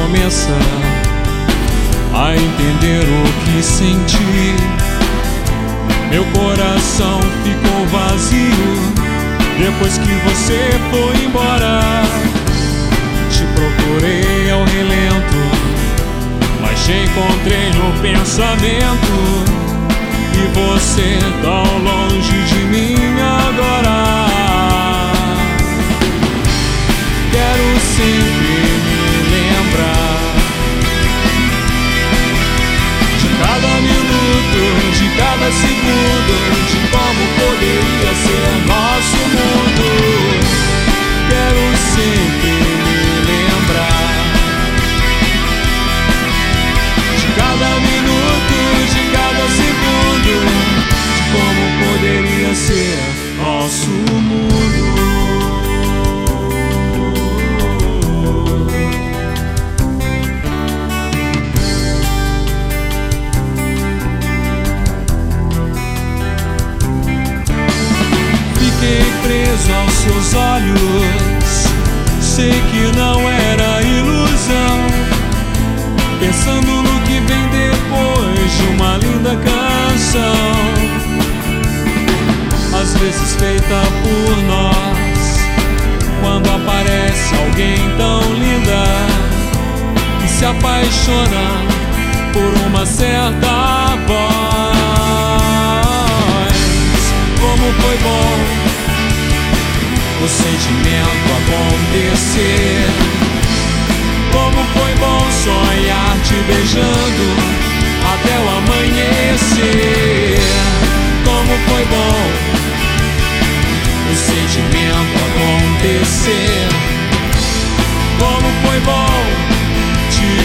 começa a entender o que senti. Meu coração ficou vazio depois que você foi embora. Te procurei ao relento, mas te encontrei no pensamento. E você tão longe de mim agora. Quero sempre me lembrar de cada minuto, de cada segundo, de como poderia ser nosso mundo. Quero sempre me lembrar de cada minuto, de cada segundo, de como poderia ser nosso mundo. Fiquei preso aos seus olhos, sei que não era ilusão, pensando no que vem depois de uma linda canção, às vezes feita por nós. Quando aparece alguém tão linda que se apaixona por uma certa voz. Como foi bom o sentimento acontecer. Como foi bom sonhar te beijando até o amanhecer. Como foi bom o sentimento acontecer. Como foi bom te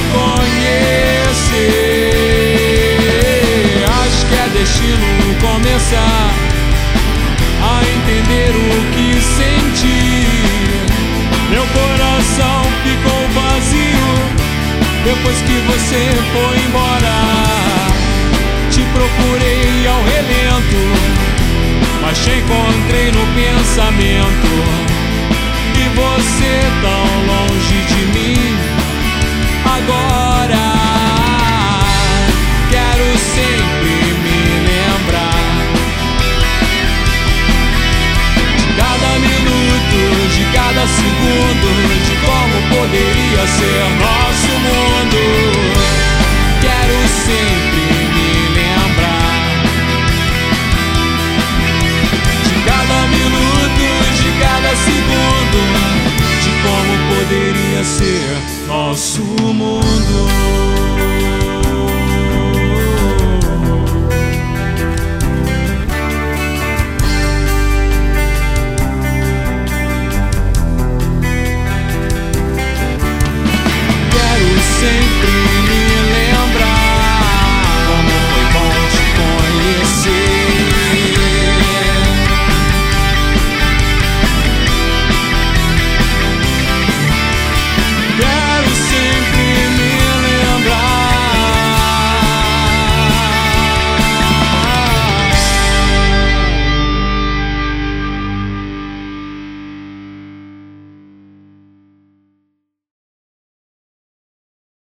conhecer. Acho que é destino começar a entender o que senti. Meu coração ficou vazio depois que você foi embora. Te procurei ao relento, mas te encontrei no pensamento. E você tão longe de mim agora. Quero sempre me lembrar de cada minuto, de cada segundo, de como poderia ser nosso mundo. Quero sempre me lembrar de cada minuto, de cada segundo, de como poderia ser nosso mundo.